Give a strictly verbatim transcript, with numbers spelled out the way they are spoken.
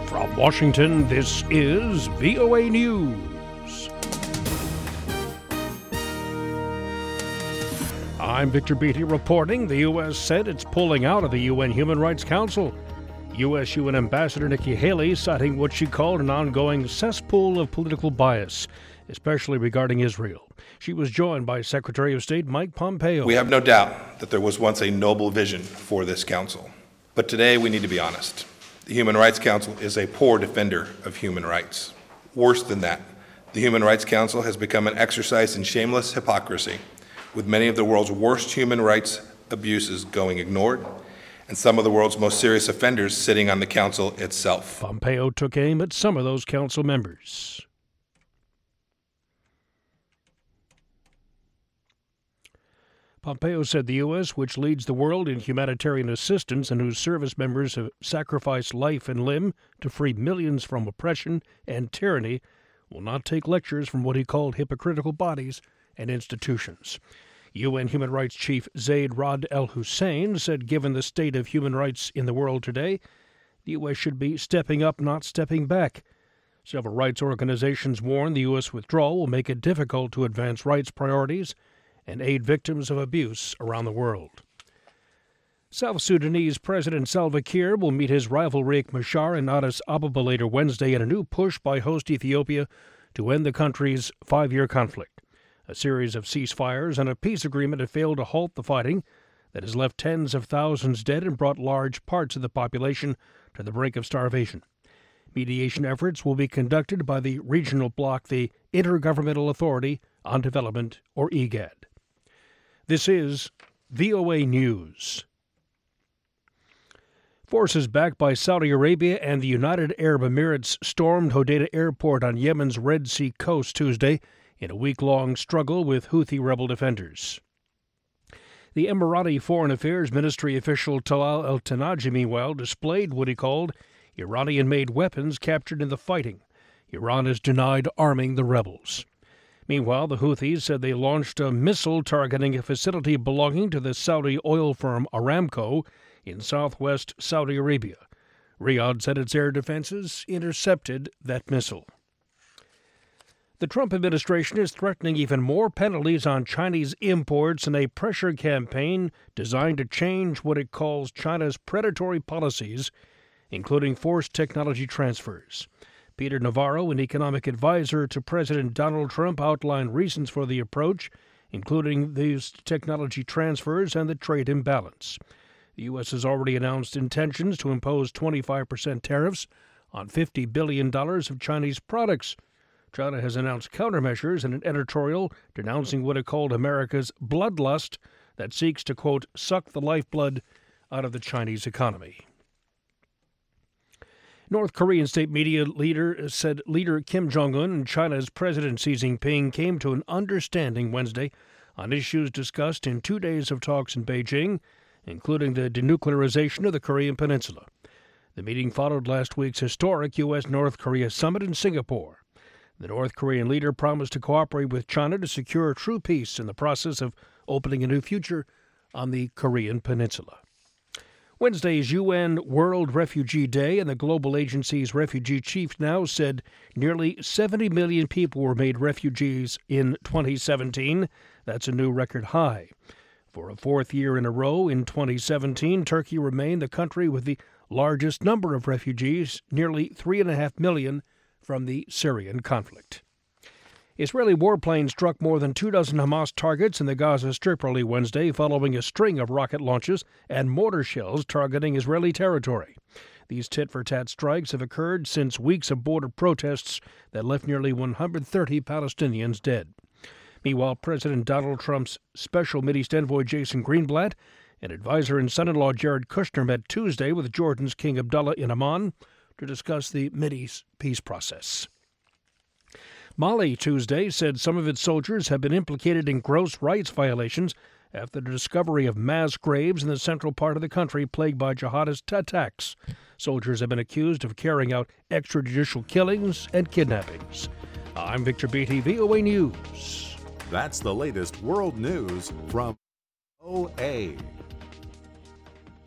From Washington, this is V O A News. I'm Victor Beatty reporting. The U S said it's pulling out of the U N Human Rights Council. U S U N Ambassador Nikki Haley citing what she called an ongoing cesspool of political bias, especially regarding Israel. She was joined by Secretary of State Mike Pompeo. We have no doubt that there was once a noble vision for this council. But today we need to be honest. The Human Rights Council is a poor defender of human rights. Worse than that, the Human Rights Council has become an exercise in shameless hypocrisy, with many of the world's worst human rights abuses going ignored, and some of the world's most serious offenders sitting on the council itself. Pompeo took aim at some of those council members. Pompeo said the U S, which leads the world in humanitarian assistance and whose service members have sacrificed life and limb to free millions from oppression and tyranny, will not take lectures from what he called hypocritical bodies and institutions. U N Human Rights Chief Zeid Ra'ad Al Hussein said given the state of human rights in the world today, the U S should be stepping up, not stepping back. Several rights organizations warn the U S withdrawal will make it difficult to advance rights priorities and aid victims of abuse around the world. South Sudanese President Salva Kiir will meet his rival Riek Machar in Addis Ababa later Wednesday in a new push by host Ethiopia to end the country's five-year conflict. A series of ceasefires and a peace agreement have failed to halt the fighting that has left tens of thousands dead and brought large parts of the population to the brink of starvation. Mediation efforts will be conducted by the regional bloc, the Intergovernmental Authority on Development, or I G A D. This is V O A News. Forces backed by Saudi Arabia and the United Arab Emirates stormed Hodeidah Airport on Yemen's Red Sea coast Tuesday in a week-long struggle with Houthi rebel defenders. The Emirati Foreign Affairs Ministry official Talal El-Tanaji, meanwhile, displayed what he called Iranian-made weapons captured in the fighting. Iran has denied arming the rebels. Meanwhile, the Houthis said they launched a missile targeting a facility belonging to the Saudi oil firm Aramco in southwest Saudi Arabia. Riyadh said its air defenses intercepted that missile. The Trump administration is threatening even more penalties on Chinese imports in a pressure campaign designed to change what it calls China's predatory policies, including forced technology transfers. Peter Navarro, an economic advisor to President Donald Trump, outlined reasons for the approach, including these technology transfers and the trade imbalance. The U S has already announced intentions to impose twenty-five percent tariffs on fifty billion dollars of Chinese products. China has announced countermeasures in an editorial denouncing what it called America's bloodlust that seeks to, quote, suck the lifeblood out of the Chinese economy. North Korean state media leader said leader Kim Jong-un and China's President Xi Jinping came to an understanding Wednesday on issues discussed in two days of talks in Beijing, including the denuclearization of the Korean Peninsula. The meeting followed last week's historic U S North Korea summit in Singapore. The North Korean leader promised to cooperate with China to secure true peace in the process of opening a new future on the Korean Peninsula. Wednesday's U N World Refugee Day, and the global agency's refugee chief now said nearly seventy million people were made refugees in twenty seventeen. That's a new record high. For a fourth year in a row in twenty seventeen, Turkey remained the country with the largest number of refugees, nearly three point five million from the Syrian conflict. Israeli warplanes struck more than two dozen Hamas targets in the Gaza Strip early Wednesday, following a string of rocket launches and mortar shells targeting Israeli territory. These tit-for-tat strikes have occurred since weeks of border protests that left nearly one hundred thirty Palestinians dead. Meanwhile, President Donald Trump's special Mideast envoy Jason Greenblatt and advisor and son-in-law Jared Kushner met Tuesday with Jordan's King Abdullah in Amman to discuss the Mideast peace process. Mali Tuesday said some of its soldiers have been implicated in gross rights violations after the discovery of mass graves in the central part of the country plagued by jihadist attacks. Soldiers have been accused of carrying out extrajudicial killings and kidnappings. I'm Victor Beatty, V O A News. That's the latest world news from O A.